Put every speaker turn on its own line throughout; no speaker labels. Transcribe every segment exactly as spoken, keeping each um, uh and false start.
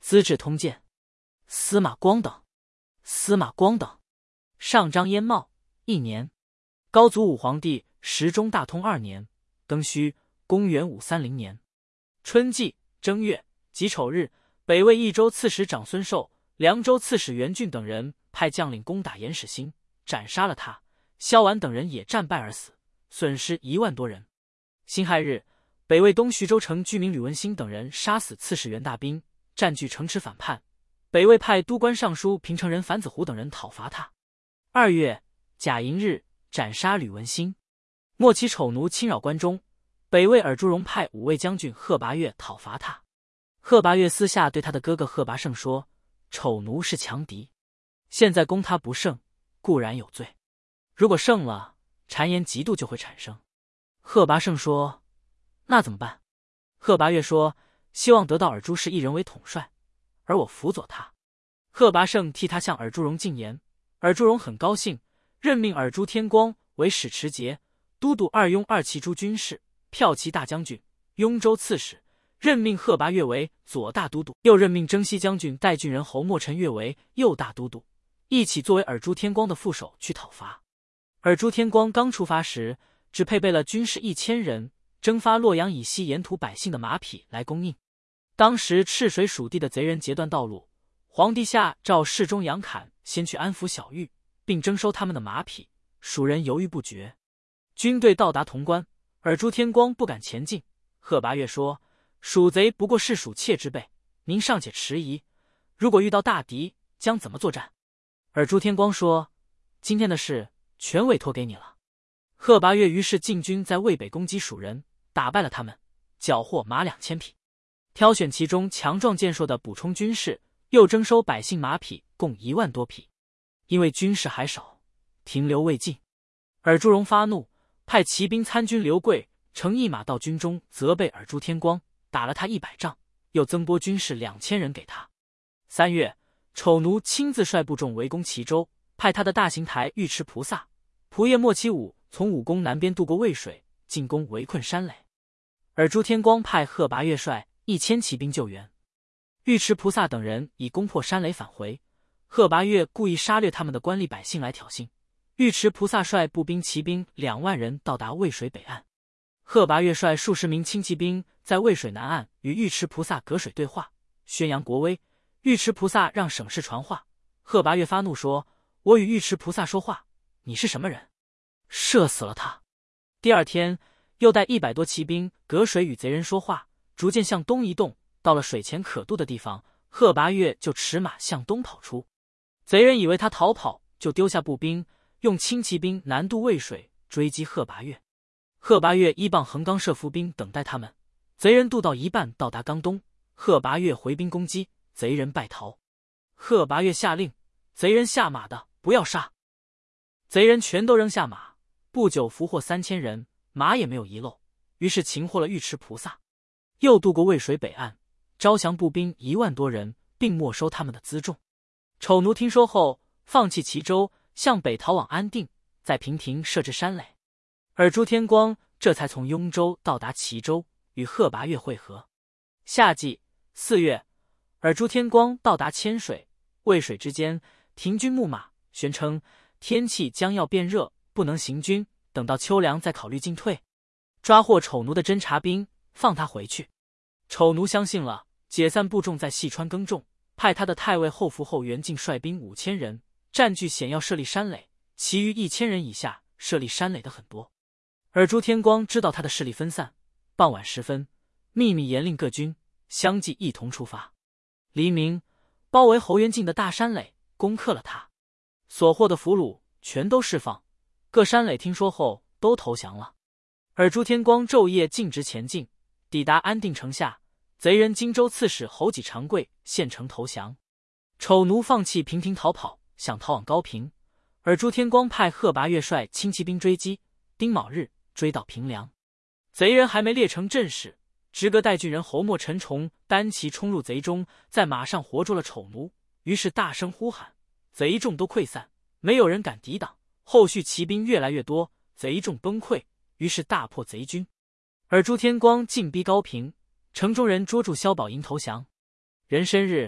资治通鉴》司马光等。司马光等。上章燕茂一年，高祖武皇帝时中大通二年，庚戌，公元五三零年春季正月己丑日，北魏益州刺史长孙寿、凉州刺史袁俊等人派将领攻打严始兴，斩杀了他。萧绾等人也战败而死，损失一万多人。辛亥日，北魏东徐州城居民吕文兴等人杀死刺史袁大兵，占据城池反叛。北魏派都官尚书平城人樊子虎等人讨伐他。二月甲寅日，斩杀吕文兴。末期丑奴侵扰关中，北魏尔朱荣派五位将军贺拔岳讨伐他。贺拔岳私下对他的哥哥贺拔胜说：“丑奴是强敌，现在攻他不胜，固然有罪。如果胜了，谗言嫉妒就会产生。”贺拔胜说：“那怎么办？”贺拔岳说：“希望得到尔朱氏一人为统帅，而我辅佐他。”贺拔胜替他向尔朱荣进言，尔朱荣很高兴，任命尔朱天光为使持节、都督二雍二骑诸军事、骠骑大将军、雍州刺史，任命贺拔岳为左大都督，又任命征西将军代郡人侯莫陈岳为右大都督，一起作为尔朱天光的副手去讨伐。尔朱天光刚出发时，只配备了军士一千人，征发洛阳以西沿途百姓的马匹来供应。当时赤水蜀地的贼人截断道路，皇帝下诏侍中杨侃先去安抚小玉，并征收他们的马匹。蜀人犹豫不决。军队到达潼关，尔朱天光不敢前进。贺拔岳说：“蜀贼不过是蜀妾之辈，您尚且迟疑，如果遇到大敌，将怎么作战？”尔朱天光说：“今天的事全委托给你了。”贺拔岳于是进军在渭北攻击蜀人，打败了他们，缴获马两千匹，挑选其中强壮健硕的补充军士，又征收百姓马匹共一万多匹。因为军士还少，停留未尽，尔朱荣发怒，派骑兵参军刘贵乘一马到军中责备尔朱天光，打了他一百仗，又增拨军士两千人给他。三月，丑奴亲自率部众围攻齐州，派他的大行台尉迟菩萨、仆射莫其武从武功南边渡过渭水，进攻围困山垒。尔朱天光派贺拔岳率一千骑兵救援。尉迟菩萨等人已攻破山垒返回，贺拔岳故意杀掠他们的官吏百姓来挑衅。尉迟菩萨率步兵骑兵两万人到达渭水北岸，贺拔岳率数十名轻骑兵在渭水南岸与尉迟菩萨隔水对话，宣扬国威。尉迟菩萨让省士传话，贺拔岳发怒说：“我与尉迟菩萨说话，你是什么人？”射死了他。第二天又带一百多骑兵隔水与贼人说话，逐渐向东移动，到了水前可渡的地方，贺拔岳就驰马向东跑出。贼人以为他逃跑，就丢下步兵，用轻骑兵南渡渭水追击贺拔岳。贺拔岳依傍横冈射伏兵等待他们，贼人渡到一半到达冈东，贺拔岳回兵攻击，贼人败逃。贺拔岳下令，贼人下马的不要杀。贼人全都扔下马，不久俘获三千人，马也没有遗漏。于是擒获了尉迟菩萨，又渡过渭水北岸，招降步兵一万多人，并没收他们的辎重。丑奴听说后，放弃齐州，向北逃往安定，在平亭设置山垒。尔朱天光这才从雍州到达齐州，与贺拔岳会合。夏季四月，尔朱天光到达千水、渭水之间，停军牧马，宣称天气将要变热，不能行军，等到秋凉再考虑进退。抓获丑奴的侦察兵，放他回去。丑奴相信了，解散部众在细川耕种，派他的太尉后福后元敬率兵五千人，占据险要设立山垒，其余一千人以下设立山垒的很多。尔朱天光知道他的势力分散，傍晚时分，秘密严令各军相继一同出发。黎明，包围侯元敬的大山垒，攻克了他，所获的俘虏全都释放，各山垒听说后都投降了。尔朱天光昼夜径直前进，抵达安定城下，贼人荆州刺史侯己长贵献城投降。丑奴放弃平亭逃跑，想逃往高平。尔朱天光派贺拔岳率轻骑兵追击，丁卯日追到平凉。贼人还没列成阵势，直阁代郡人侯莫陈崇单骑冲入贼中，在马上活捉了丑奴，于是大声呼喊，贼众都溃散，没有人敢抵挡。后续骑兵越来越多，贼众崩溃，于是大破贼军。尔朱天光进逼高平，城中人捉住萧宝寅投降。壬申日，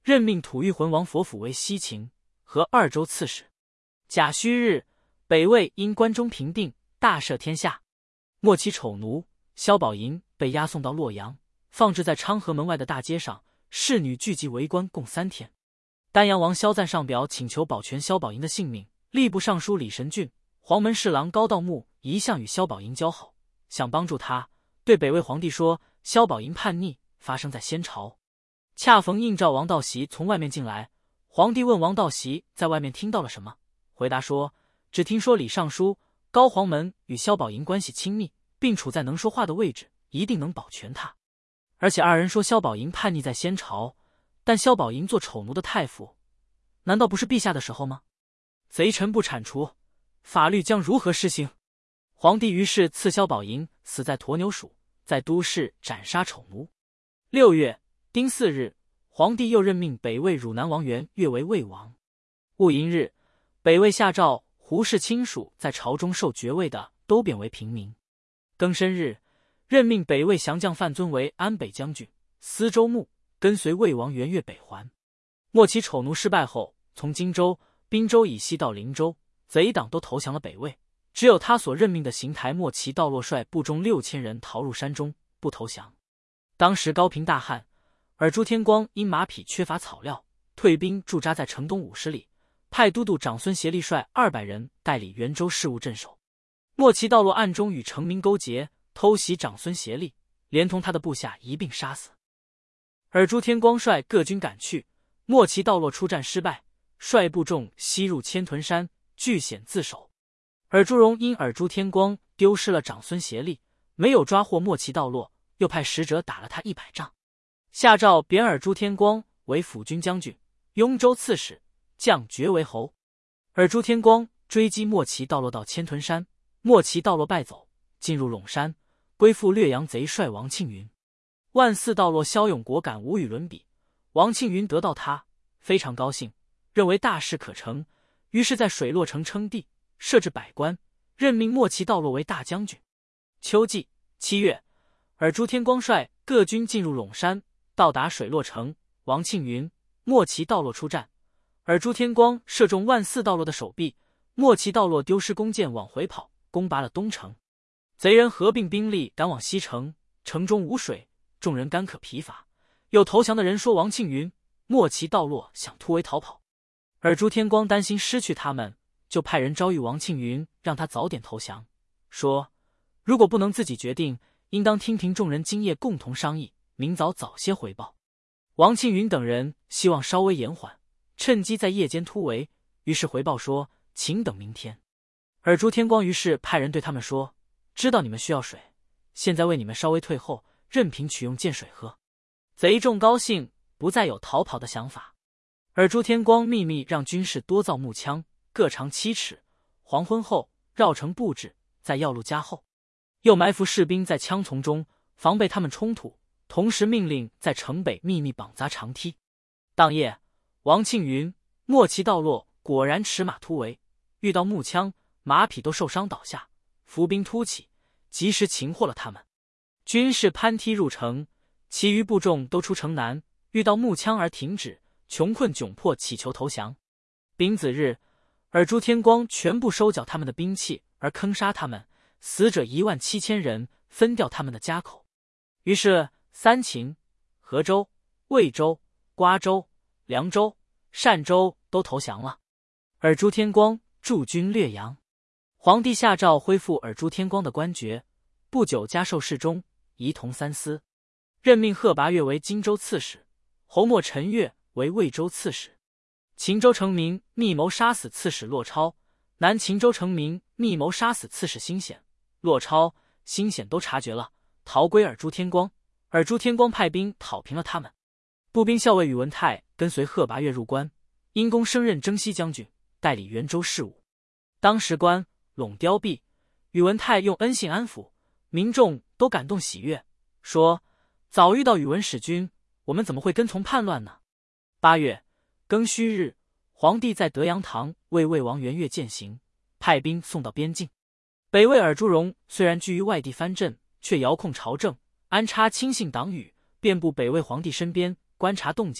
任命吐谷浑王佛辅为西秦和二州刺史。甲戌日，北魏因关中平定，大赦天下。末期丑奴萧宝寅被押送到洛阳，放置在昌河门外的大街上，侍女聚集围观共三天。丹阳王萧赞上表请求保全萧宝寅的性命，吏部尚书李神俊、黄门侍郎高道穆一向与萧宝寅交好，想帮助他，对北魏皇帝说萧宝寅叛逆发生在先朝。恰逢应召王道习从外面进来，皇帝问王道习在外面听到了什么，回答说只听说李尚书、高黄门与萧宝寅关系亲密，并处在能说话的位置，一定能保全他。而且二人说萧宝寅叛逆在先朝，但萧宝寅做丑奴的太傅，难道不是陛下的时候吗？贼臣不铲除，法律将如何施行？皇帝于是赐萧宝寅死在鸵牛署，在都市斩杀丑奴。六月丁巳日，皇帝又任命北魏汝南王元越为魏王。戊寅日，北魏下诏胡氏亲属在朝中受爵位的都贬为平民。庚申日，任命北魏降将范尊为安北将军、司州牧，跟随魏王元越北还。末期丑奴失败后，从荆州、滨州以西到灵州，贼党都投降了北魏，只有他所任命的邢台莫骑道落率部众六千人逃入山中，不投降。当时高平大旱，尔朱天光因马匹缺乏草料，退兵驻扎在城东五十里，派都督长孙协力率二百人代理元州事务镇守。莫骑道落暗中与城民勾结，偷袭长孙协力，连同他的部下一并杀死。尔朱天光率各军赶去，莫骑道落出战失败，率部众西入千屯山，据险自守。尔朱荣因尔朱天光丢失了长孙协力，没有抓获莫骑道落，又派使者打了他一百仗。下诏贬尔朱天光为辅军将军、雍州刺史，降爵为侯。尔朱天光追击莫骑道落到千屯山，莫骑道落败走，进入陇山，归附略阳贼帅王庆云。万四道落骁勇果敢，无与伦比。王庆云得到他，非常高兴，认为大事可成，于是在水洛城称帝，设置百官，任命莫骑道落为大将军。秋季七月，尔朱天光率各军进入陇山，到达水洛城，王庆云、莫骑道落出战，尔朱天光射中万四道落的手臂，莫骑道落丢失弓箭往回跑，攻拔了东城。贼人合并兵力赶往西城，城中无水，众人干渴疲乏。有投降的人说王庆云、莫骑道落想突围逃跑，尔朱天光担心失去他们，就派人招谕王庆云，让他早点投降，说如果不能自己决定，应当听凭众人今夜共同商议，明早早些回报。王庆云等人希望稍微延缓，趁机在夜间突围，于是回报说请等明天。尔朱天光于是派人对他们说，知道你们需要水，现在为你们稍微退后，任凭取用涧水喝。贼众高兴，不再有逃跑的想法。尔朱天光秘密让军士多造木枪，各长七尺，黄昏后绕城布置，在要路加厚，又埋伏士兵在枪丛中，防备他们冲突，同时命令在城北秘密绑扎长梯。当夜，王庆云、莫骑道落果然驰马突围，遇到木枪，马匹都受伤倒下，伏兵突起，及时擒获了他们。军士攀梯入城，其余部众都出城南，遇到木枪而停止，穷困窘迫乞求投降。丙子日，尔朱天光全部收缴他们的兵器，而坑杀他们，死者一万七千人，分掉他们的家口。于是三秦、河州、魏州、瓜州、凉州、单州都投降了。尔朱天光驻军略阳，皇帝下诏恢复尔朱天光的官爵，不久加授侍中，仪同三司，任命贺拔岳为荆州刺史，侯莫陈岳为魏州刺史。秦州城民密谋杀死刺史骆超，南秦州城民密谋杀死刺史辛显，骆超、辛显都察觉了，逃归尔朱天光。尔朱天光派兵讨平了他们。步兵校尉宇文泰跟随贺拔岳入关，因功升任征西将军，代理元州事务。当时关陇凋敝，宇文泰用恩信安抚，民众都感动喜悦，说早遇到宇文使君，我们怎么会跟从叛乱呢？八月庚戌日，皇帝在德阳堂为魏王元越饯行，派兵送到边境。北魏尔朱荣虽然居于外地藩镇，却遥控朝政，安插亲信党羽，遍布北魏皇帝身边，观察动静，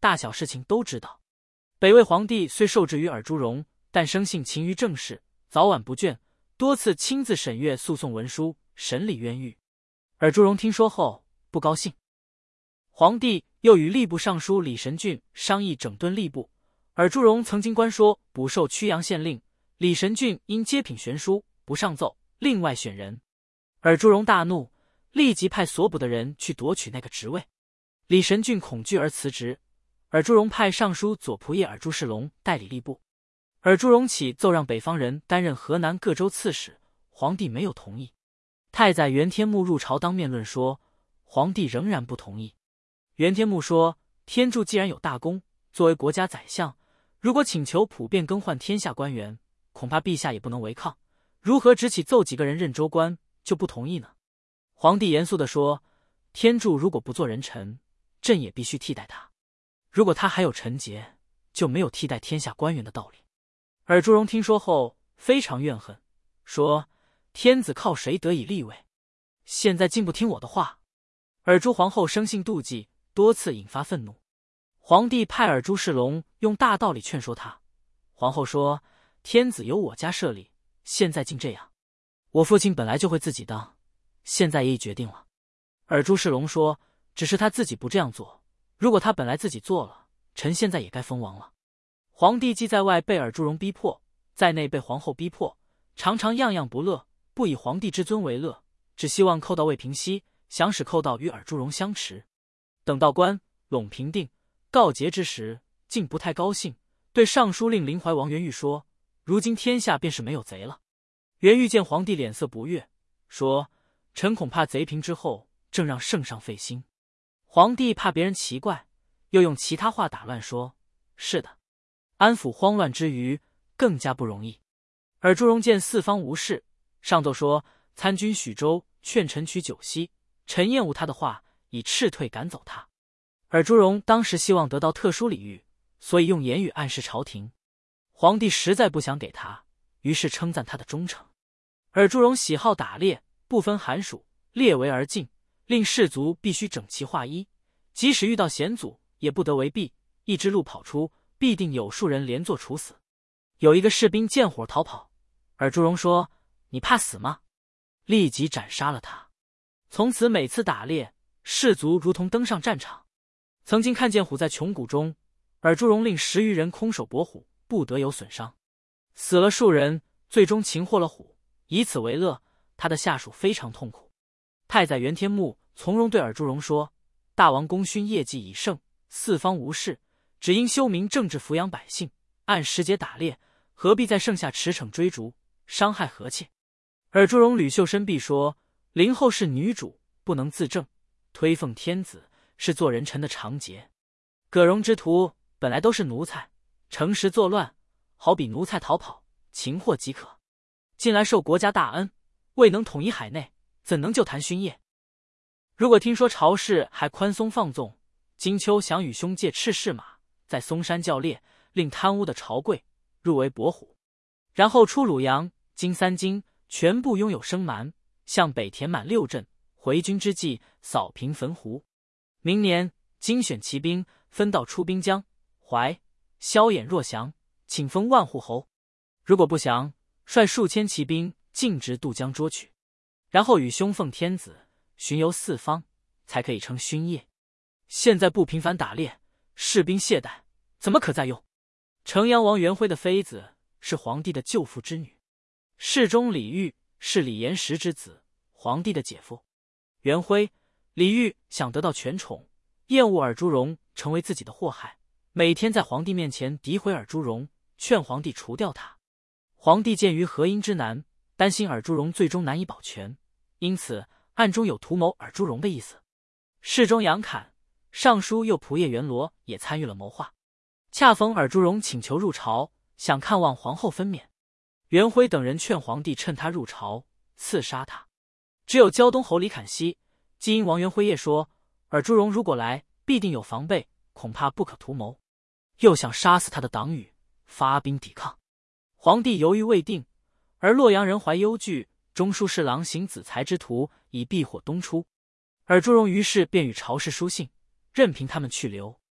大小事情都知道。北魏皇帝虽受制于尔朱荣，但生性勤于政事，早晚不倦，多次亲自审阅诉讼文书，审理冤狱。尔朱荣听说后不高兴，皇帝又与吏部尚书李神俊商议整顿吏部。尔朱荣曾经官说不受曲阳县令，李神俊因接品悬殊，不上奏，另外选人。尔朱荣大怒，立即派所捕的人去夺取那个职位。李神俊恐惧而辞职。尔朱荣派尚书左仆射尔朱世龙代理吏部。尔朱荣起奏让北方人担任河南各州刺史，皇帝没有同意。太宰袁天穆入朝当面论说，皇帝仍然不同意。袁天穆说，天柱既然有大功，作为国家宰相，如果请求普遍更换天下官员，恐怕陛下也不能违抗，如何只起奏几个人任州官就不同意呢？皇帝严肃地说，天柱如果不做人臣，朕也必须替代他，如果他还有臣节，就没有替代天下官员的道理。尔朱荣听说后非常怨恨，说，天子靠谁得以立位？现在竟不听我的话。尔朱皇后生性妒忌，多次引发愤怒。皇帝派尔朱世龙用大道理劝说他。皇后说，天子由我家设立，现在竟这样，我父亲本来就会自己当，现在也已决定了。尔朱世龙说，只是他自己不这样做，如果他本来自己做了，臣现在也该封王了。皇帝既在外被尔朱荣逼迫，在内被皇后逼迫，常常样样不乐，不以皇帝之尊为乐，只希望寇盗未平息，想使寇盗与尔朱荣相持。等到关陇平定告捷之时，竟不太高兴，对尚书令临淮王元玉说，如今天下便是没有贼了。元玉见皇帝脸色不悦，说，臣恐怕贼平之后，正让圣上费心。皇帝怕别人奇怪，又用其他话打乱说，是的，安抚慌乱之余更加不容易。尔朱荣见四方无事，上奏说，参军许州劝臣取九锡，臣厌恶他的话，以斥退赶走他。尔朱荣当时希望得到特殊礼遇，所以用言语暗示朝廷。皇帝实在不想给他，于是称赞他的忠诚。尔朱荣喜好打猎，不分寒暑，列围而进，令士卒必须整齐划一，即使遇到险阻，也不得为避，一支路跑出，必定有数人连坐处死。有一个士兵见火逃跑，尔朱荣说，你怕死吗？立即斩杀了他。从此每次打猎，士卒如同登上战场。曾经看见虎在穷谷中，尔朱荣令十余人空手搏虎，不得有损伤，死了数人，最终擒获了虎，以此为乐，他的下属非常痛苦。太宰袁天穆从容对尔朱荣说，大王功勋业绩已盛，四方无事，只因修明政治，抚养百姓，按时节打猎，何必在盛夏驰骋追逐，伤害和气？尔朱荣吕袖深必说，灵后是女主，不能自正，推奉天子是做人臣的常节。葛荣之徒本来都是奴才，乘时作乱，好比奴才逃跑，擒获即可。近来受国家大恩，未能统一海内，怎能就谈勋业？如果听说朝事还宽松放纵，金秋想与兄借赤骅马，在嵩山教猎，令贪污的朝贵入为伯虎，然后出鲁阳、金三京，全部拥有生蛮，向北填满六镇，回军之际扫平汾湖。明年精选骑兵，分到出兵江淮，萧衍若降，请封万户侯；如果不降，率数千骑兵径直渡江捉取，然后与兄奉天子，巡游四方，才可以称勋业。现在不频繁打猎，士兵懈怠，怎么可再用？城阳王元辉的妃子是皇帝的舅父之女，侍中李煜是李延时之子，皇帝的姐夫。元辉、李煜想得到权宠，厌恶尔朱荣成为自己的祸害，每天在皇帝面前诋毁尔朱荣，劝皇帝除掉他。皇帝鉴于和音之难，担心尔朱荣最终难以保全，因此暗中有图谋尔朱荣的意思。侍中杨侃、尚书右仆射袁罗也参与了谋划。恰逢尔朱荣请求入朝，想看望皇后分娩，元辉等人劝皇帝趁他入朝刺杀他。只有胶东侯李侃熙既因王元辉夜说尔朱荣如果来，必定有防备，恐怕不可图谋，又想杀死他的党羽，发兵抵抗。皇帝犹豫未定，而洛阳人怀忧惧，中书侍郎行子才之徒，以避火东出。尔朱荣于是便与朝士书信，任凭他们去留。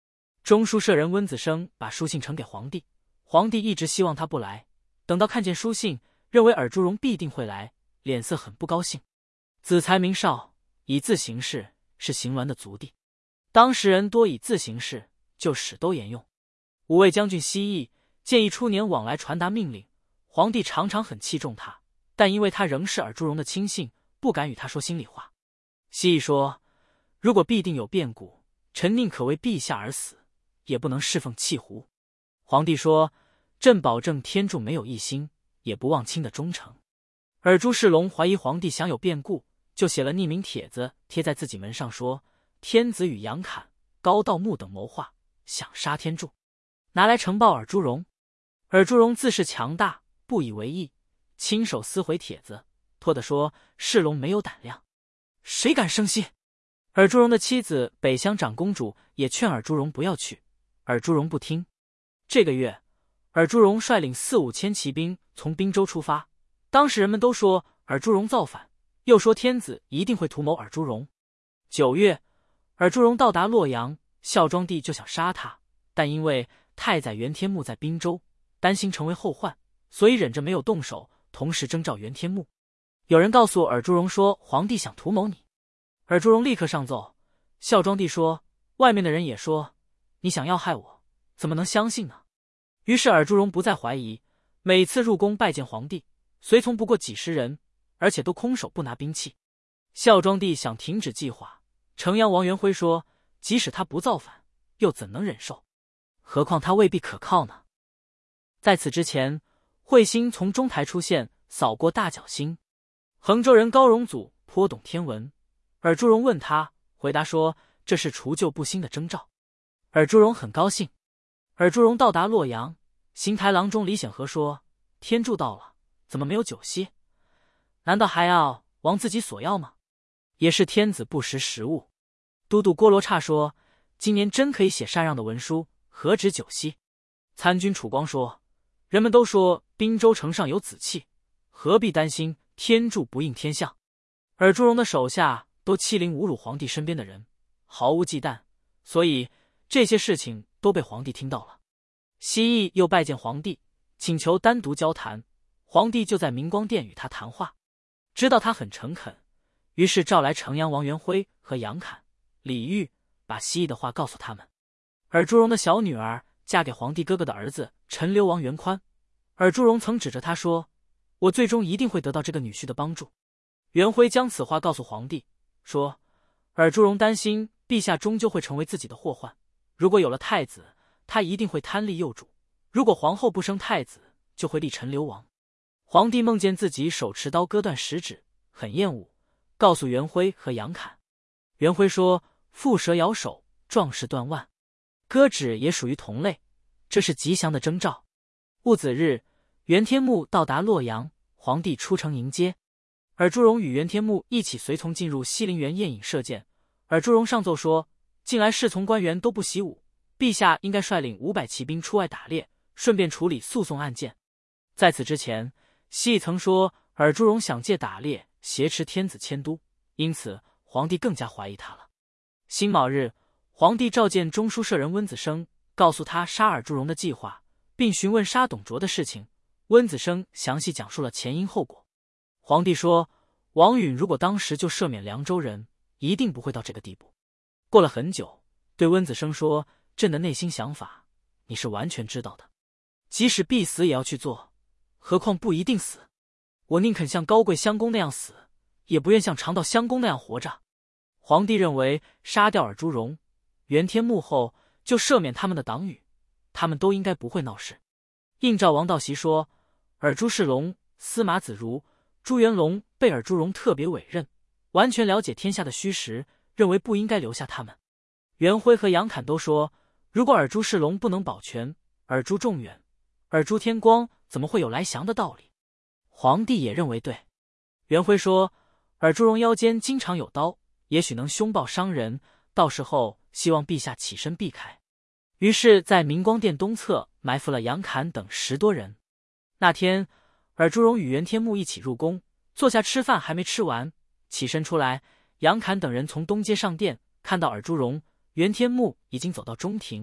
中书舍人温子生把书信呈给皇帝，皇帝一直希望他不来，等到看见书信，认为尔朱荣必定会来，脸色很不高兴。子才明少，以字行事，是行鸾的族弟，当时人多以字行事，就使都沿用。五位将军西议建议初年往来传达命令，皇帝常常很器重他，但因为他仍是尔朱荣的亲信，不敢与他说心里话。西议说，如果必定有变故，臣宁可为陛下而死，也不能侍奉弃胡。皇帝说，朕保证天柱没有异心，也不忘卿的忠诚。尔朱世龙怀疑皇帝想有变故，就写了匿名帖子贴在自己门上，说天子与杨侃、高道穆等谋划，想杀天柱，拿来呈报尔朱荣。尔朱荣自恃强大，不以为意，亲手撕毁帖子，拖得说世龙没有胆量，谁敢生息？尔朱荣的妻子北乡长公主也劝尔朱荣不要去，尔朱荣不听。这个月，尔朱荣率领四五千骑兵从滨州出发，当时人们都说尔朱荣造反，又说天子一定会图谋尔朱荣。九月，尔朱荣到达洛阳，孝庄帝就想杀他，但因为太宰袁天穆在滨州，担心成为后患，所以忍着没有动手，同时征召袁天穆。有人告诉尔朱荣说皇帝想图谋你，尔朱荣立刻上奏。孝庄帝说，外面的人也说你想要害我，怎么能相信呢？于是尔朱荣不再怀疑，每次入宫拜见皇帝，随从不过几十人，而且都空手不拿兵器。孝庄帝想停止计划，城阳王元辉说，即使他不造反，又怎能忍受？何况他未必可靠呢。在此之前，彗星从中台出现，扫过大角星。衡州人高荣祖颇懂天文，尔朱荣问他，回答说这是除旧布新的征兆。尔朱荣很高兴。尔朱荣到达洛阳，行台郎中李显和说，天柱到了，怎么没有酒席？难道还要王自己所要吗？也是天子不识时务。都督郭罗刹说，今年真可以写禅让的文书，何止酒席？参军楚光说，人们都说滨州城上有紫气，何必担心天柱不应天象？尔朱荣的手下都欺凌侮辱皇帝身边的人，毫无忌惮，所以这些事情都被皇帝听到了。西羿又拜见皇帝，请求单独交谈，皇帝就在明光殿与他谈话，知道他很诚恳，于是召来城阳王元辉和杨侃、李煜，把西羿的话告诉他们。尔朱荣的小女儿嫁给皇帝哥哥的儿子陈留王元宽，尔朱荣曾指着他说，我最终一定会得到这个女婿的帮助。元辉将此话告诉皇帝，说尔朱荣担心陛下终究会成为自己的祸患，如果有了太子，他一定会贪立幼主，如果皇后不生太子，就会立陈留王。皇帝梦见自己手持刀割断食指，很厌恶，告诉元辉和杨侃。元辉说，蝮蛇咬手，壮士断腕，割指也属于同类，这是吉祥的征兆。戊子日，袁天穆到达洛阳，皇帝出城迎接。尔朱荣与袁天穆一起随从进入西陵园宴饮射箭。尔朱荣上奏说，近来侍从官员都不习武，陛下应该率领五百骑兵出外打猎，顺便处理诉讼案件。在此之前，西羿曾说尔朱荣想借打猎挟持天子迁都，因此皇帝更加怀疑他了。辛卯日，皇帝召见中书舍人温子生，告诉他杀尔朱荣的计划，并询问杀董卓的事情。温子生详细讲述了前因后果。皇帝说，王允如果当时就赦免凉州人，一定不会到这个地步。过了很久，对温子生说，朕的内心想法你是完全知道的，即使必死也要去做，何况不一定死。我宁肯像高贵襄公那样死，也不愿像长岛襄公那样活着。皇帝认为杀掉尔朱荣、袁天穆后，就赦免他们的党羽，他们都应该不会闹事。应召王道习说，尔朱世龙、司马子如、朱元龙被尔朱荣特别委任，完全了解天下的虚实，认为不应该留下他们。元辉和杨侃都说，如果尔朱世龙不能保全，尔朱仲远、尔朱天光怎么会有来降的道理？皇帝也认为对。元辉说，尔朱荣腰间经常有刀，也许能凶暴伤人，到时候希望陛下起身避开。于是在明光殿东侧埋伏了杨侃等十多人。那天尔朱荣与袁天穆一起入宫，坐下吃饭还没吃完，起身出来，杨侃等人从东街上殿，看到尔朱荣、袁天穆已经走到中庭，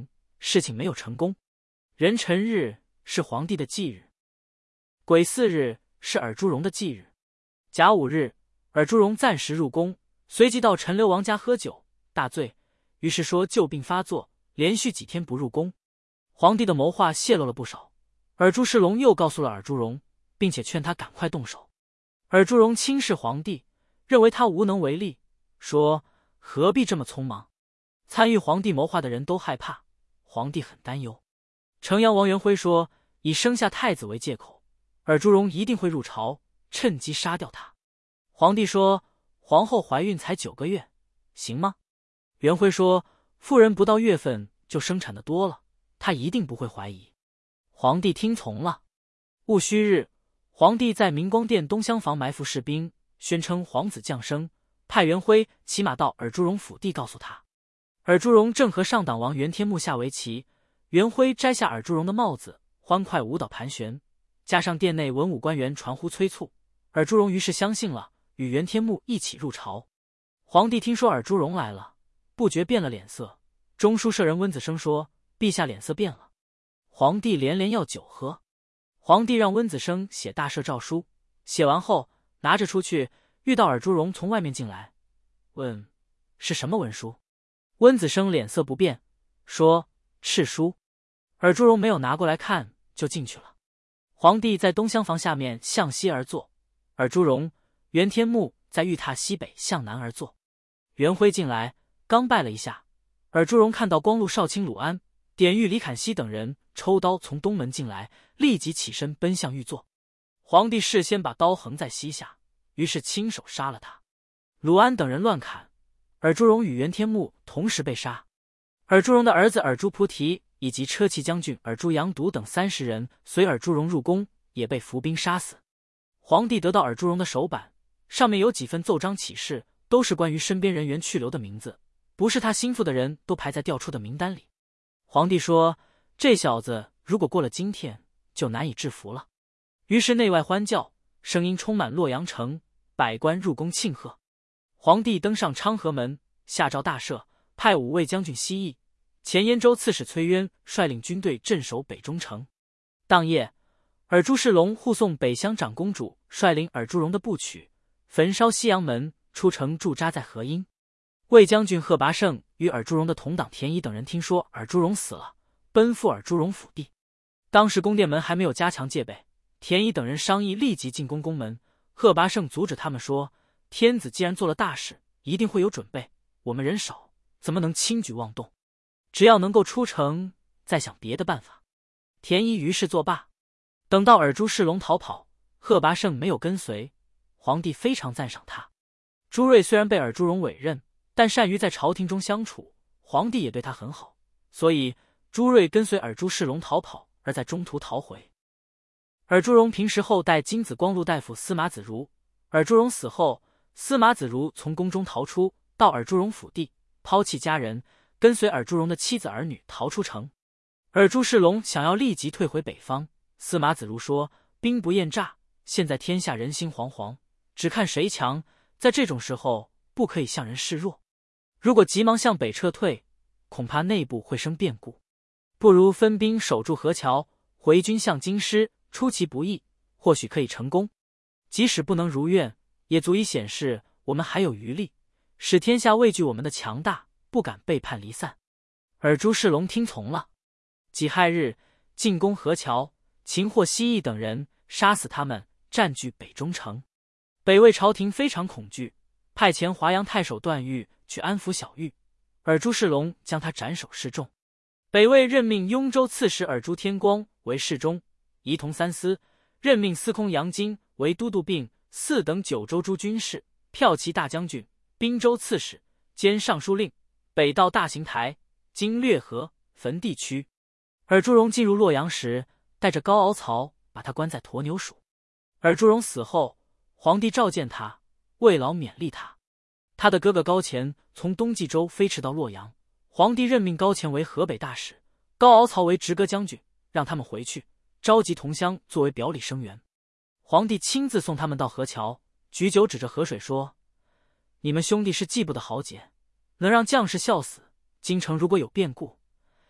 事情没有成功。壬辰日是皇帝的忌日，癸巳日是尔朱荣的忌日。甲午日，尔朱荣暂时入宫，随即到陈留王家喝酒，大醉，于是说旧病发作，连续几天不入宫。皇帝的谋划泄露了不少，尔朱世龙又告诉了尔朱荣，并且劝他赶快动手。尔朱荣轻视皇帝，认为他无能为力，说何必这么匆忙。参与皇帝谋划的人都害怕，皇帝很担忧。城阳王元辉说，以生下太子为借口，尔朱荣一定会入朝，趁机杀掉他。皇帝说，皇后怀孕才九个月，行吗？元辉说，妇人不到月份就生产的多了，他一定不会怀疑。皇帝听从了。戊戌日，皇帝在明光殿东厢房埋伏士兵，宣称皇子降生，派元辉骑马到尔朱荣府地告诉他。尔朱荣正和上党王元天穆下围棋，元辉摘下尔朱荣的帽子，欢快舞蹈盘旋，加上殿内文武官员传呼催促，尔朱荣于是相信了，与元天穆一起入朝。皇帝听说尔朱荣来了，不觉变了脸色。中书舍人温子升说，陛下脸色变了。皇帝连连要酒喝。皇帝让温子升写大赦诏书，写完后拿着出去，遇到尔朱荣从外面进来，问是什么文书。温子升脸色不变，说敕书。尔朱荣没有拿过来看，就进去了。皇帝在东厢房下面向西而坐，尔朱荣、元天穆在玉榻西北向南而坐。元辉进来，刚拜了一下，尔朱荣看到光禄少卿鲁安、典狱李侃熙等人抽刀从东门进来，立即起身奔向御座。皇帝事先把刀横在膝下，于是亲手杀了他。鲁安等人乱砍，尔朱荣与元天穆同时被杀。尔朱荣的儿子尔朱菩提以及车骑将军尔朱阳笃等三十人随尔朱荣入宫，也被伏兵杀死。皇帝得到尔朱荣的手板，上面有几份奏章启事，都是关于身边人员去留的名字，不是他心腹的人都排在调出的名单里。皇帝说，这小子如果过了今天，就难以制服了。于是内外欢叫，声音充满洛阳城，百官入宫庆贺。皇帝登上昌河门，下诏大赦，派五位将军西役，前燕州刺史崔渊率领军队镇守北中城。当夜，尔朱世龙护送北乡长公主率领尔朱荣的部曲，焚烧西阳门，出城驻扎在河阴。卫将军贺拔胜与尔朱荣的同党田乙等人听说尔朱荣死了，奔赴尔朱荣府地。当时宫殿门还没有加强戒备，田乙等人商议立即进攻宫门。贺拔胜阻止他们说，天子既然做了大事，一定会有准备，我们人少，怎么能轻举妄动？只要能够出城，再想别的办法。田乙于是作罢。等到尔朱世龙逃跑，贺拔胜没有跟随，皇帝非常赞赏他。朱瑞虽然被尔朱荣委任，但善于在朝廷中相处，皇帝也对他很好，所以朱瑞跟随尔朱世龙逃跑，而在中途逃回。尔朱荣平时后代金子光禄大夫司马子如，尔朱荣死后，司马子如从宫中逃出，到尔朱荣府地，抛弃家人，跟随尔朱荣的妻子儿女逃出城。尔朱世龙想要立即退回北方，司马子如说，兵不厌诈，现在天下人心惶惶，只看谁强，在这种时候不可以向人示弱。如果急忙向北撤退，恐怕内部会生变故，不如分兵守住河桥，回军向京师，出其不意，或许可以成功。即使不能如愿，也足以显示我们还有余力，使天下畏惧我们的强大，不敢背叛离散。尔朱世龙听从了。己亥日，进攻河桥，擒获西翼等人，杀死他们，占据北中城。北魏朝廷非常恐惧，派遣华阳太守段誉去安抚小玉，尔朱世龙将他斩首示众。北魏任命雍州刺史尔朱天光为侍中，仪同三司，任命司空杨金为都督并四等九州诸军事、骠骑大将军、滨州刺史兼尚书令，北到大邢台，经略河、汾地区。尔朱荣进入洛阳时，带着高敖曹把他关在鸵牛署。尔朱荣死后，皇帝召见他，慰劳勉励他。他的哥哥高乾从东冀州飞驰到洛阳，皇帝任命高乾为河北大使，高敖曹为直阁将军，让他们回去，召集同乡作为表里声援。皇帝亲自送他们到河桥，举酒指着河水说，你们兄弟是季布的豪杰，能让将士笑死，京城如果有变故，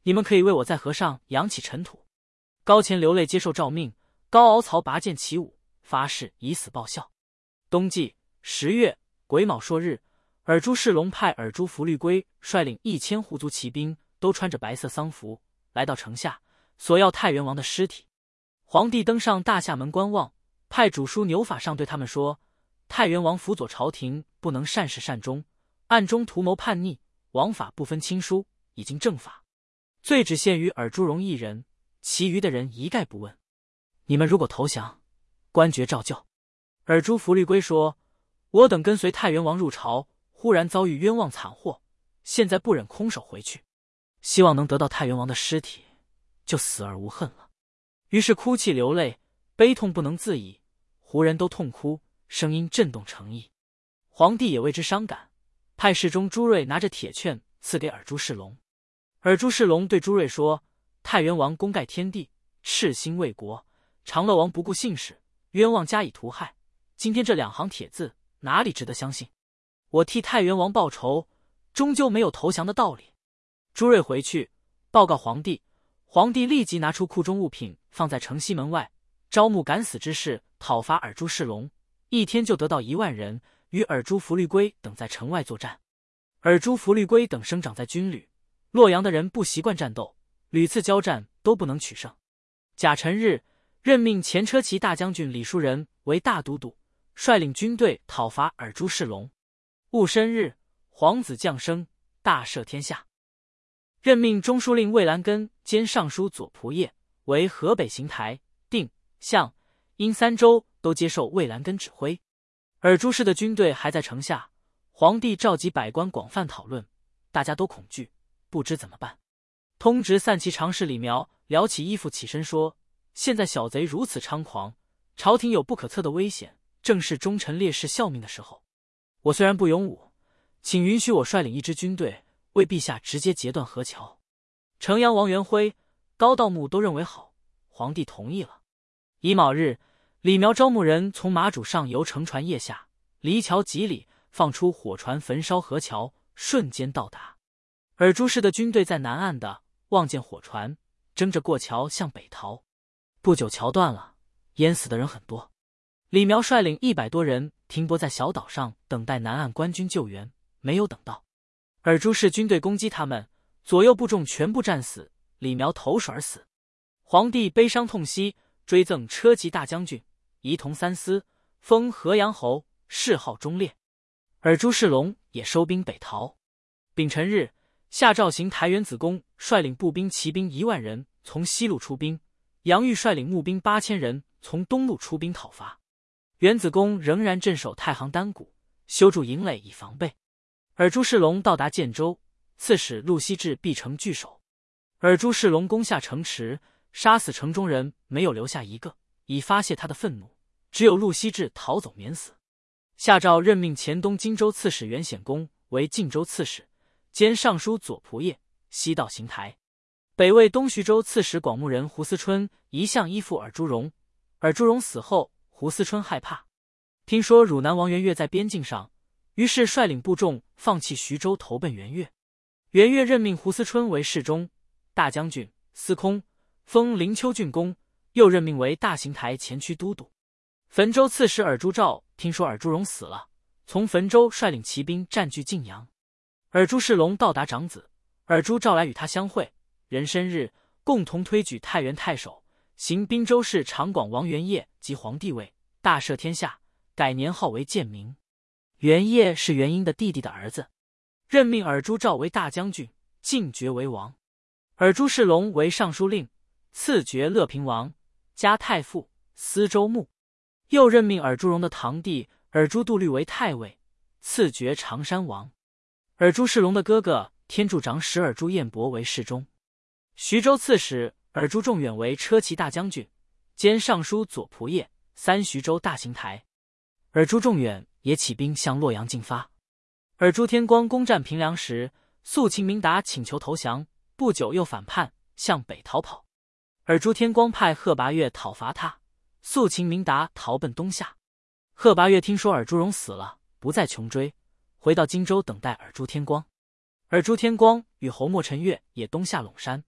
你们可以为我在河上扬起尘土。高乾流泪接受诏命，高敖曹拔剑起舞，发誓以死报效。冬季十月癸卯朔日，尔朱世龙派尔朱福律圭率领一千护族骑兵，都穿着白色丧服，来到城下，索要太原王的尸体。皇帝登上大厦门观望，派主书牛法上对他们说：太原王辅佐朝廷，不能善始善终，暗中图谋叛逆，王法不分亲疏，已经正法，罪只限于尔朱荣一人，其余的人一概不问。你们如果投降，官爵照旧。尔朱福律圭说：我等跟随太原王入朝，忽然遭遇冤枉惨祸，现在不忍空手回去，希望能得到太原王的尸体，就死而无恨了。于是哭泣流泪，悲痛不能自已，胡人都痛哭，声音震动城邑。皇帝也为之伤感，派侍中朱瑞拿着铁券赐给尔朱世龙。尔朱世龙对朱瑞说：太原王功盖天地，赤心为国，长乐王不顾姓氏，冤枉加以屠害，今天这两行帖字哪里值得相信？我替太原王报仇，终究没有投降的道理。朱瑞回去报告皇帝，皇帝立即拿出库中物品，放在城西门外，招募敢死之士讨伐尔朱世龙，一天就得到一万人，与尔朱福律圭等在城外作战。尔朱福律圭等生长在军旅，洛阳的人不习惯战斗，屡次交战都不能取胜。甲辰日，任命前车骑大将军李叔仁为大都督，率领军队讨伐尔朱世龙。戊申日，皇子降生，大赦天下。任命中书令魏兰根兼尚书左仆射为河北行台、定、向、殷三州都接受魏兰根指挥。尔朱氏的军队还在城下，皇帝召集百官广泛讨论，大家都恐惧，不知怎么办。通直散骑常侍李苗撩起衣服起身说：现在小贼如此猖狂，朝廷有不可测的危险，正是忠臣烈士效命的时候。我虽然不勇武，请允许我率领一支军队为陛下直接截断河桥。城阳王元辉、高道穆都认为好，皇帝同意了。乙卯日，李苗招募人从马渚上游乘船腋下，离桥几里，放出火船焚烧河桥，瞬间到达。尔朱氏的军队在南岸的望见火船，争着过桥向北逃。不久桥断了，淹死的人很多。李苗率领一百多人停泊在小岛上，等待南岸官军救援，没有等到。尔朱氏军队攻击他们，左右部众全部战死，李苗投水而死。皇帝悲伤痛惜，追赠车骑大将军，仪同三司，封河阳侯，谥号忠烈。尔朱世龙也收兵北逃。丙辰日，下诏行台元子公率领步兵骑兵一万人从西路出兵，杨玉率领募兵八千人从东路出兵讨伐。元子公仍然镇守太行丹谷，修筑营垒以防备。尔朱世龙到达建州，刺史陆希志闭城拒守。尔朱世龙攻下城池，杀死城中人，没有留下一个，以发泄他的愤怒。只有陆希志逃走免死。下诏任命前东荆州刺史袁显公为晋州刺史，兼尚书左仆射，西到行台。北魏东徐州刺史广牧人胡思春一向依附尔朱荣，尔朱荣死后，胡思春害怕，听说汝南王元悦在边境上，于是率领部众放弃徐州，投奔元悦。元悦任命胡思春为侍中、大将军、司空，封灵丘郡公，又任命为大行台前区都督。汾州刺史尔朱兆听说尔朱荣死了，从汾州率领骑兵占据晋阳。尔朱世龙到达长子，尔朱兆来与他相会，壬申日，共同推举太原太守，行滨州市长广王元业及皇帝位，大赦天下，改年号为建明。元业是元婴的弟弟的儿子。任命尔朱兆为大将军，晋爵为王。尔朱世龙为尚书令，赐爵乐平王，加太傅、司州牧。又任命尔朱荣的堂弟尔朱度律为太尉，赐爵常山王。尔朱世龙的哥哥天柱长史尔朱彦博为侍中。徐州刺史尔朱仲远为车骑大将军，兼尚书左仆射，三徐州大行台。尔朱仲远也起兵向洛阳进发。尔朱天光攻占平凉时，肃清明达请求投降，不久又反叛，向北逃跑。尔朱天光派贺拔岳讨伐他，肃清明达逃奔东夏。贺拔岳听说尔朱荣死了，不再穷追，回到荆州等待尔朱天光。尔朱天光与侯莫陈岳也东下陇山，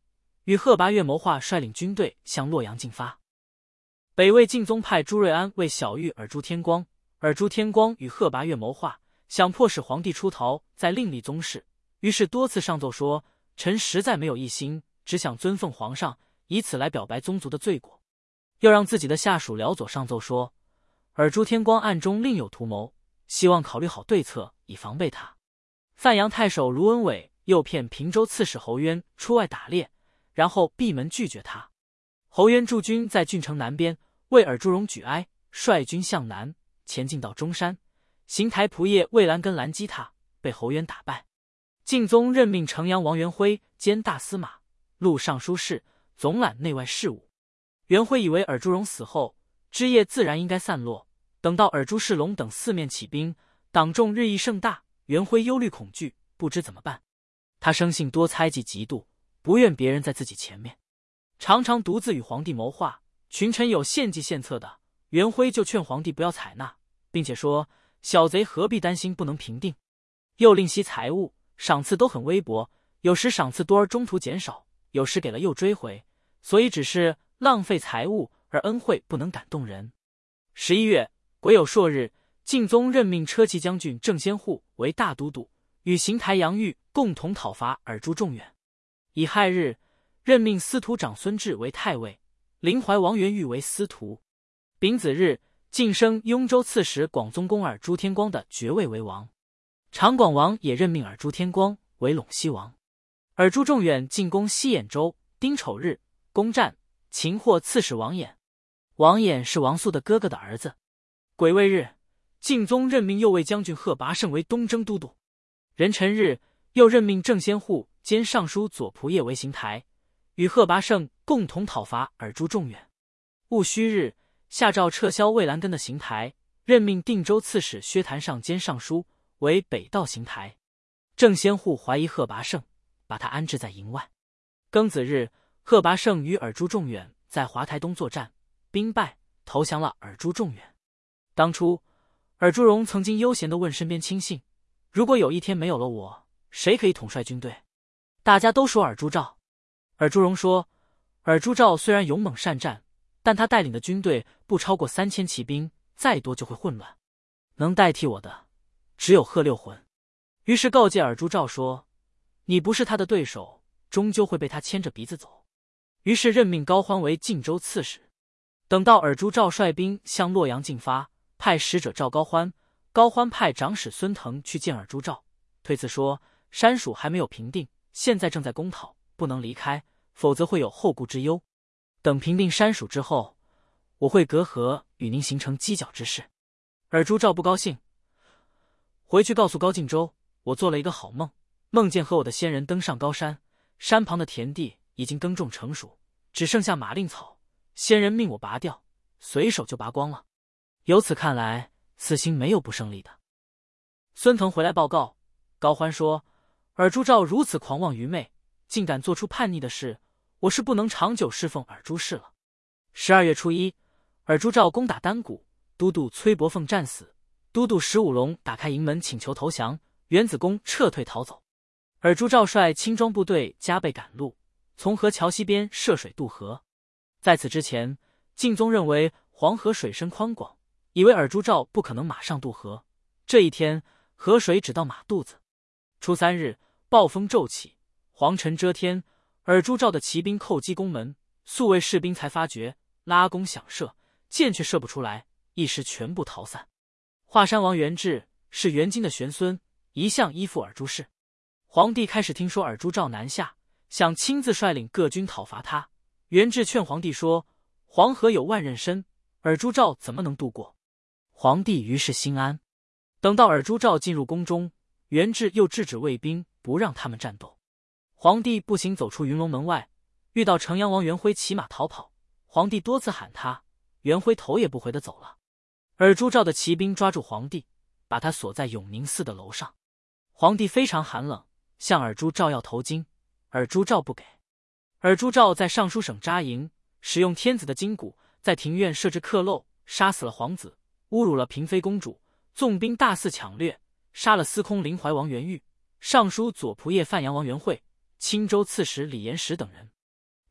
与贺拔岳谋划率领军队向洛阳进发。北魏晋宗派朱瑞安为小玉尔朱天光，尔朱天光与贺拔岳谋划，想迫使皇帝出逃，再另立宗室，于是多次上奏说：“臣实在没有一心，只想尊奉皇上，以此来表白宗族的罪过。”又让自己的下属辽左上奏说：“尔朱天光暗中另有图谋，希望考虑好对策，以防备他。”范阳太守卢文伟诱骗平州刺史侯渊出外打猎，然后闭门拒绝他。侯渊驻军在郡城南边，为尔朱荣举哀，率军向南前进到中山，邢台仆射魏兰根拦击他，被侯渊打败。晋宗任命城阳王元辉兼大司马、录尚书事，总揽内外事务。元辉以为尔朱荣死后，枝叶自然应该散落，等到尔朱世龙等四面起兵，党众日益盛大，元辉忧虑恐惧，不知怎么办。他生性多猜忌嫉妒，不愿别人在自己前面，常常独自与皇帝谋划，群臣有献计献策的，元辉就劝皇帝不要采纳，并且说小贼何必担心不能平定。又吝惜财物，赏赐都很微薄，有时赏赐多而中途减少，有时给了又追回，所以只是浪费财物，而恩惠不能感动人。十一月癸酉朔日，晋宗任命车骑将军郑先护为大都督，与邢台杨玉共同讨伐尔朱仲远。乙亥日，任命司徒长孙志为太尉，临淮王元玉为司徒。丙子日，晋升雍州刺史广宗公尔朱天光的爵位为王。长广王也任命尔朱天光为陇西王。尔朱仲远进攻西兖州，丁丑日攻占，擒获刺史王衍。王衍是王肃的哥哥的儿子。癸未日，晋宗任命右卫将军贺拔胜为东征都督。壬辰日，又任命郑先护兼尚书左仆射为邢台，与贺拔胜共同讨伐尔朱仲远。戊戌日，下诏撤销魏兰根的邢台，任命定州刺史薛谭上兼尚书为北道邢台。郑先护怀疑贺拔胜，把他安置在营外。庚子日，贺拔胜与尔朱仲远在华台东作战，兵败，投降了尔朱仲远。当初尔朱荣曾经悠闲地问身边亲信，如果有一天没有了我，谁可以统帅军队？大家都说尔朱兆。尔朱荣说，尔朱兆虽然勇猛善战，但他带领的军队不超过三千骑兵，再多就会混乱，能代替我的只有贺六浑。于是告诫尔朱兆说，你不是他的对手，终究会被他牵着鼻子走。于是任命高欢为晋州刺史。等到尔朱兆率兵向洛阳进发，派使者召高欢，高欢派长史孙腾去见尔朱兆，推辞说山蜀还没有平定，现在正在攻讨，不能离开，否则会有后顾之忧。等平定山蜀之后，我会隔河与您形成犄角之势。尔朱兆不高兴，回去告诉高敬周，我做了一个好梦，梦见和我的先人登上高山，山旁的田地已经耕种成熟，只剩下马令草，先人命我拔掉，随手就拔光了。由此看来，此行没有不胜利的。孙腾回来报告，高欢说，尔朱兆如此狂妄愚昧，竟敢做出叛逆的事，我是不能长久侍奉尔朱氏了。十二月初一，尔朱兆攻打丹谷，都督崔伯凤战死，都督石武龙打开营门请求投降，袁子恭撤退逃走。尔朱兆率轻装部队加倍赶路，从河桥西边涉水渡河。在此之前，晋宗认为黄河水深宽广，以为尔朱兆不可能马上渡河。这一天，河水只到马肚子。初三日，暴风骤起，黄尘遮天，尔朱兆的骑兵叩击宫门，宿卫士兵才发觉，拉弓想射，箭却射不出来，一时全部逃散。华山王元志是元金的玄孙，一向依附尔朱氏。皇帝开始听说尔朱兆南下，想亲自率领各军讨伐他。元志劝皇帝说，黄河有万仞深，尔朱兆怎么能渡过？皇帝于是心安。等到尔朱兆进入宫中，元志又制止卫兵不让他们战斗。皇帝步行走出云龙门外，遇到城阳王元辉骑马逃跑，皇帝多次喊他，元辉头也不回地走了。尔朱兆的骑兵抓住皇帝，把他锁在永宁寺的楼上。皇帝非常寒冷，向尔朱兆要头巾，尔朱兆不给。尔朱兆在尚书省扎营，使用天子的筋骨，在庭院设置克漏，杀死了皇子，侮辱了嫔妃公主，纵兵大肆抢掠，杀了司空临淮王元玉、尚书左仆射范阳王元惠、青州刺史李延时等人。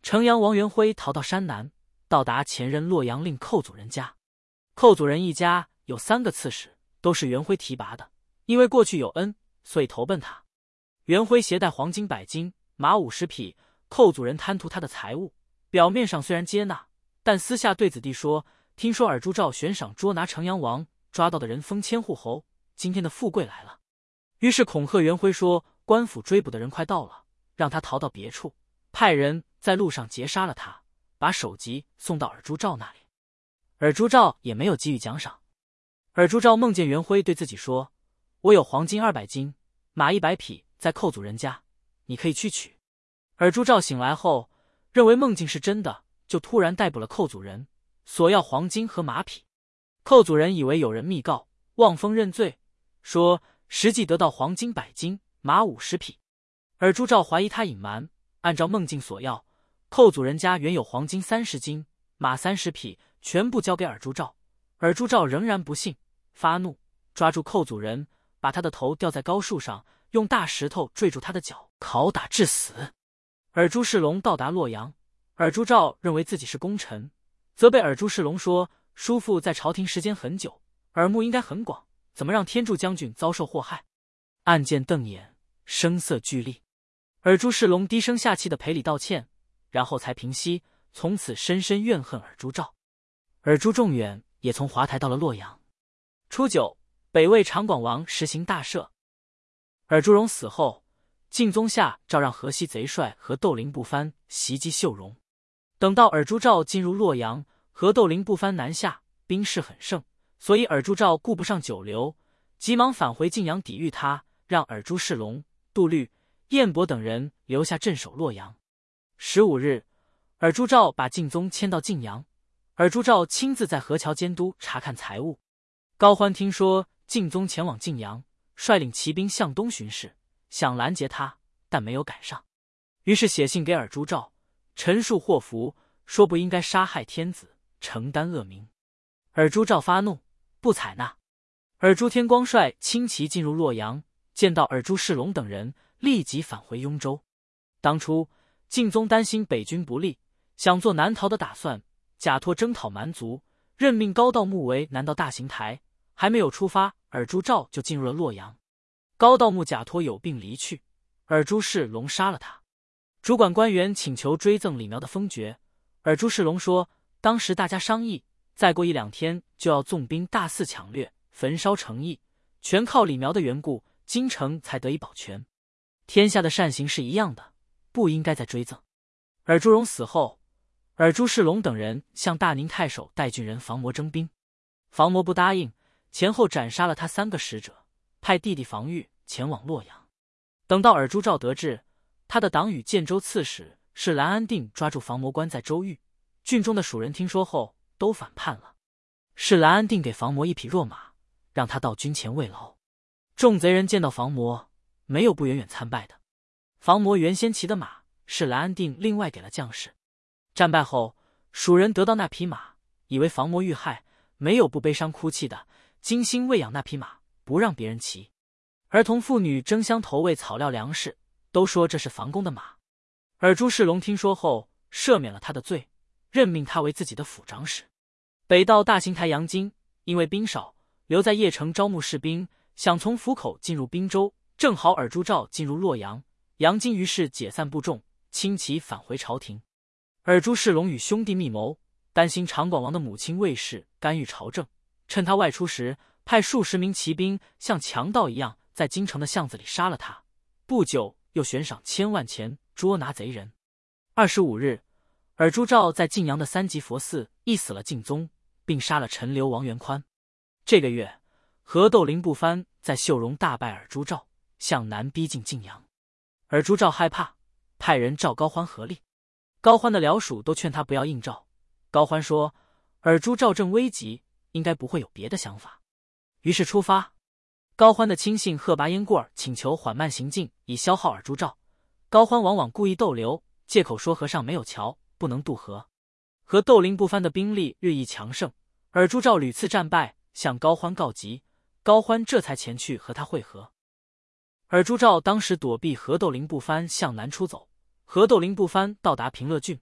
城阳王元辉逃到山南，到达前任洛阳令寇祖人家。寇祖人一家有三个刺史，都是元辉提拔的，因为过去有恩，所以投奔他。元辉携带黄金百斤，马五十匹，寇祖人贪图他的财物，表面上虽然接纳，但私下对子弟说，听说尔朱兆悬赏捉拿城阳王，抓到的人封千户侯，今天的富贵来了。于是恐吓元辉说，官府追捕的人快到了，让他逃到别处，派人在路上截杀了他，把首级送到尔朱兆那里。尔朱兆也没有给予奖赏。尔朱兆梦见元辉对自己说，我有黄金二百斤，马一百匹，在寇祖人家，你可以去取。尔朱兆醒来后，认为梦境是真的，就突然逮捕了寇祖人，索要黄金和马匹。寇祖人以为有人密告，望风认罪，说实际得到黄金百斤，马五十匹。尔朱兆怀疑他隐瞒，按照梦境索要，寇祖人家原有黄金三十斤，马三十匹，全部交给尔朱兆。尔朱兆仍然不信，发怒，抓住寇祖人，把他的头吊在高树上，用大石头坠住他的脚，拷打致死。尔朱世龙到达洛阳，尔朱兆认为自己是功臣，责备尔朱世龙说，叔父在朝廷时间很久，耳目应该很广，怎么让天柱将军遭受祸害？暗箭瞪眼，声色俱厉。尔朱世龙低声下气地赔礼道歉，然后才平息，从此深深怨恨尔朱兆。尔朱仲远也从华台到了洛阳。初九，北魏长广王实行大赦。尔朱荣死后，晋宗下诏让河西贼帅和窦灵不藩袭击秀容。等到尔朱兆进入洛阳，和窦灵不藩南下，兵势很盛，所以尔朱兆顾不上久留，急忙返回晋阳抵御他，让尔朱世龙、杜律、彦博等人留下镇守洛阳。十五日，尔朱兆把晋宗迁到晋阳，尔朱兆亲自在河桥监督查看财物。高欢听说晋宗前往晋阳，率领骑兵向东巡视，想拦截他，但没有赶上，于是写信给尔朱兆，陈述祸福，说不应该杀害天子，承担恶名。尔朱兆发怒，不采纳。尔朱天光率轻骑进入洛阳，见到尔朱世龙等人，立即返回雍州。当初晋宗担心北军不利，想做南逃的打算，假托征讨蛮族，任命高道穆为南道大行台，还没有出发，尔朱兆就进入了洛阳。高道穆假托有病离去，尔朱世龙杀了他。主管官员请求追赠李苗的封爵，尔朱世龙说，当时大家商议，再过一两天就要纵兵大肆抢掠，焚烧城邑，全靠李苗的缘故，京城才得以保全。天下的善行是一样的，不应该再追赠。尔朱荣死后，尔朱世龙等人向大宁太守戴郡人房魔征兵，房魔不答应，前后斩杀了他三个使者，派弟弟房玉前往洛阳。等到尔朱兆得志，他的党羽建州刺史是蓝安定抓住房魔关在州狱，郡中的蜀人听说后都反叛了。是蓝安定给房魔一匹弱马，让他到军前慰劳。众贼人见到房魔，没有不远远参拜的。房魔原先骑的马是蓝安定另外给了将士。战败后，蜀人得到那匹马，以为房魔遇害，没有不悲伤哭泣的，精心喂养那匹马，不让别人骑。儿童妇女争相投喂草料粮食，都说这是房公的马。尔朱世龙听说后，赦免了他的罪，任命他为自己的府长史。北道大行台杨金因为兵少，留在邺城招募士兵，想从府口进入滨州，正好尔朱兆进入洛阳，杨金于是解散部众，轻骑返回朝廷。尔朱世龙与兄弟密谋，担心长广王的母亲魏氏干预朝政，趁他外出时，派数十名骑兵像强盗一样在京城的巷子里杀了他。不久又悬赏千万钱捉拿贼人。二十五日，尔朱兆在晋阳的三级佛寺缢死了晋宗，并杀了陈留王元宽。这个月，河窦灵不藩在秀容大败尔朱兆，向南逼近晋阳。尔朱兆害怕，派人召高欢合力。高欢的僚属都劝他不要应召。高欢说，尔朱兆正危急，应该不会有别的想法。于是出发。高欢的亲信贺拔烟过儿请求缓慢行进，以消耗尔朱兆。高欢往往故意逗留，借口说河上没有桥，不能渡河。和窦灵不藩的兵力日益强盛，尔朱兆屡次战败，向高欢告急，高欢这才前去和他会合。尔朱兆当时躲避河窦灵不藩向南出走，河窦灵不藩到达平乐郡，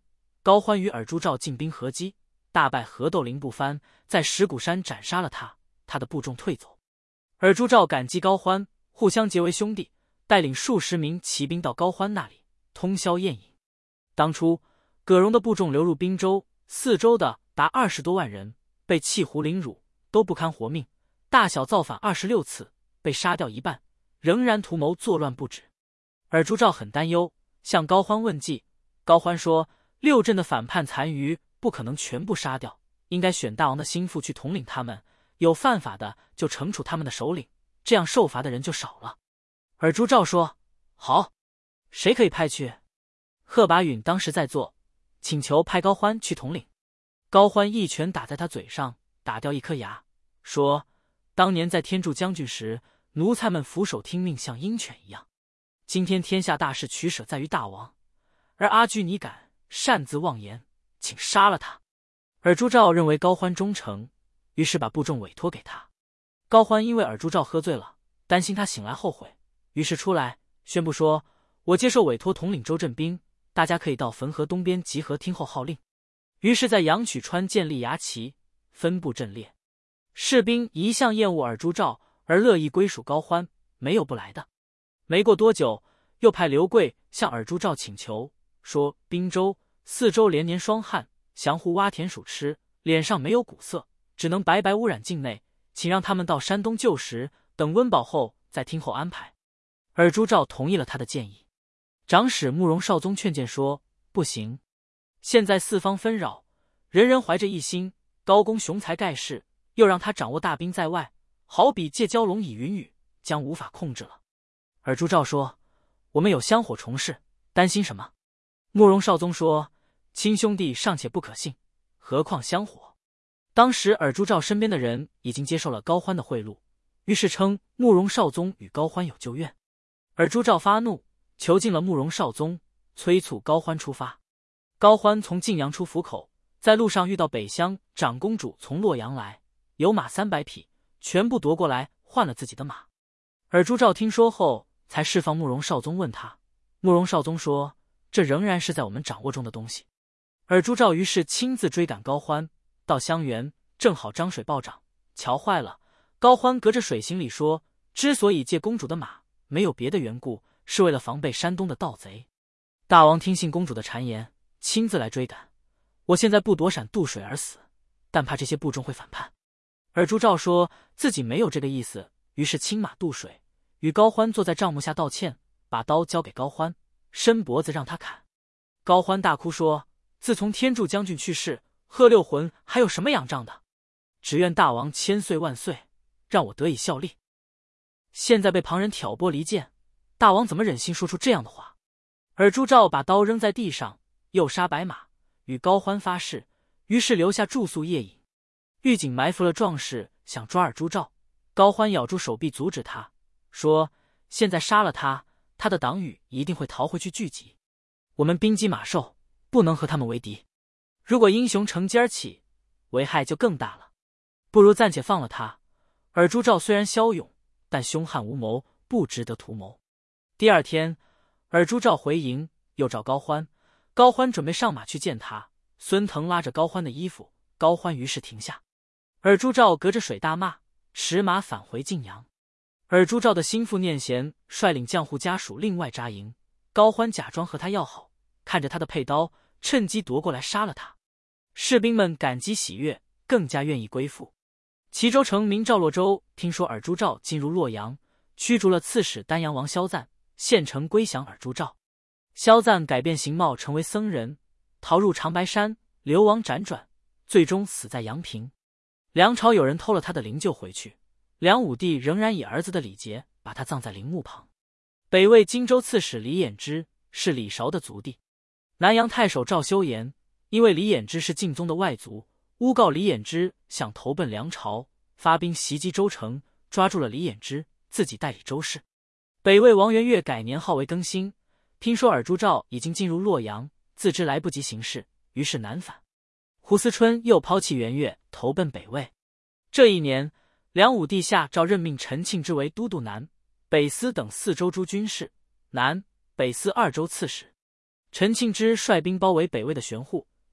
高欢与尔朱兆进兵合击，大败何斗灵不翻，在石鼓山斩杀了他，他的部众退走。尔朱兆感激高欢，互相结为兄弟，带领数十名骑兵到高欢那里，通宵宴饮。当初葛荣的部众流入滨州，四周的达二十多万人，被弃胡凌辱，都不堪活命，大小造反二十六次，被杀掉一半，仍然图谋作乱不止。尔朱兆很担忧，向高欢问计。高欢说，六镇的反叛残余不可能全部杀掉，应该选大王的心腹去统领他们，有犯法的就惩处他们的首领，这样受罚的人就少了。尔朱兆说，好，谁可以派去？贺拔允当时在座，请求派高欢去统领。高欢一拳打在他嘴上，打掉一颗牙，说，当年在天柱将军时，奴才们俯首听命像鹰犬一样，今天天下大事取舍在于大王，而阿居你敢擅自妄言，请杀了他。尔朱兆认为高欢忠诚，于是把部众委托给他。高欢因为尔朱兆喝醉了，担心他醒来后悔，于是出来宣布说，我接受委托统领州镇兵，大家可以到汾河东边集合，听候号令。于是在阳曲川建立牙旗，分布阵列。士兵一向厌恶尔朱兆，而乐意归属高欢，没有不来的。没过多久，又派刘贵向尔朱兆请求，说滨州、四州连年霜旱，降胡挖田鼠吃，脸上没有骨色，只能白白污染境内，请让他们到山东救时，等温饱后再听候安排。尔朱兆同意了他的建议。长史慕容绍宗劝谏说，不行，现在四方纷扰，人人怀着一心，高公雄才盖世，又让他掌握大兵在外，好比借蛟龙以云雨，将无法控制了。尔朱兆说，我们有香火从事，担心什么？慕容绍宗说，亲兄弟尚且不可信，何况香火？当时尔朱兆身边的人已经接受了高欢的贿赂，于是称慕容绍宗与高欢有旧怨。尔朱兆发怒，囚禁了慕容绍宗，催促高欢出发。高欢从晋阳出府口，在路上遇到北乡长公主从洛阳来，有马三百匹，全部夺过来换了自己的马。尔朱兆听说后，才释放慕容绍宗，问他。慕容绍宗说，这仍然是在我们掌握中的东西。尔朱兆于是亲自追赶高欢，到襄垣，正好漳水暴涨，桥坏了。高欢隔着水行礼说，之所以借公主的马，没有别的缘故，是为了防备山东的盗贼。大王听信公主的谗言，亲自来追赶，我现在不躲闪渡水而死，但怕这些部众会反叛。尔朱兆说自己没有这个意思，于是亲马渡水，与高欢坐在帐幕下道歉，把刀交给高欢，伸脖子让他砍。高欢大哭说，自从天柱将军去世，贺六魂还有什么仰仗的？只愿大王千岁万岁，让我得以效力。现在被旁人挑拨离间，大王怎么忍心说出这样的话？尔朱兆把刀扔在地上，又杀白马，与高欢发誓，于是留下住宿夜饮。狱警埋伏了壮士，想抓尔朱兆，高欢咬住手臂阻止他，说现在杀了他，他的党羽一定会逃回去聚集，我们兵机马兽，不能和他们为敌。如果英雄乘机而起，危害就更大了，不如暂且放了他。尔朱兆虽然骁勇，但凶悍无谋，不值得图谋。第二天，尔朱兆回营，又找高欢。高欢准备上马去见他，孙腾拉着高欢的衣服，高欢于是停下。尔朱兆隔着水大骂，驰马返回晋阳。尔朱兆的心腹念贤率领将户家属另外扎营，高欢假装和他要好，看着他的佩刀，趁机夺过来杀了他。士兵们感激喜悦，更加愿意归附。齐州城民赵洛州听说尔朱兆进入洛阳，驱逐了刺史丹阳王萧赞，献城归降尔朱兆。萧赞改变形貌成为僧人，逃入长白山，流亡辗转，最终死在阳平。梁朝有人偷了他的灵柩回去，梁武帝仍然以儿子的礼节把他葬在陵墓旁。北魏荆州刺史李衍之是李韶的族弟。南阳太守赵修言因为李衍之是晋宗的外族，诬告李衍之想投奔梁朝，发兵袭击州城，抓住了李衍之，自己代理州事。北魏王元月改年号为更新，听说尔朱兆已经进入洛阳，自知来不及行事，于是南返。胡思春又抛弃元月，投奔北魏。这一年，梁武帝下诏任命陈庆之为都督南、北司等四州诸军事，南、北司二州刺史。陈庆之率兵包围北魏的玄户，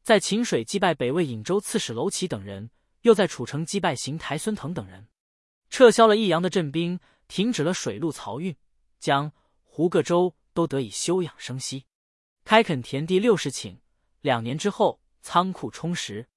在秦水击败北魏颍州刺史娄启等人，又在楚城击败邢台孙腾等人，撤销了益阳的镇兵，停止了水陆漕运，江湖各州都得以休养生息。开垦田地六十顷，两年之后仓库充实。